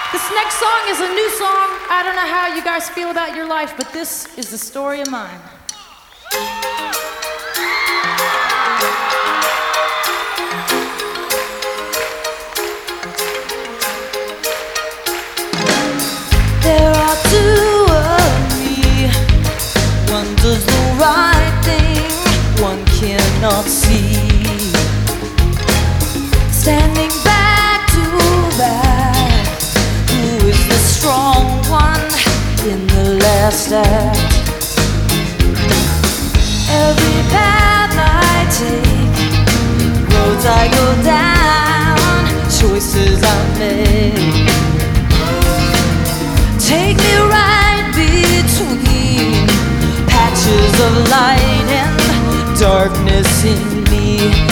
This next song is a new song. I don't know how you guys feel about your life, but this is the story of mine. There are two of me. One does the right thing, one cannot see. Standing back to back, who is the strong one in the last act? Every path I take, roads I go down, choices I make, take me right between patches of light and darkness in me.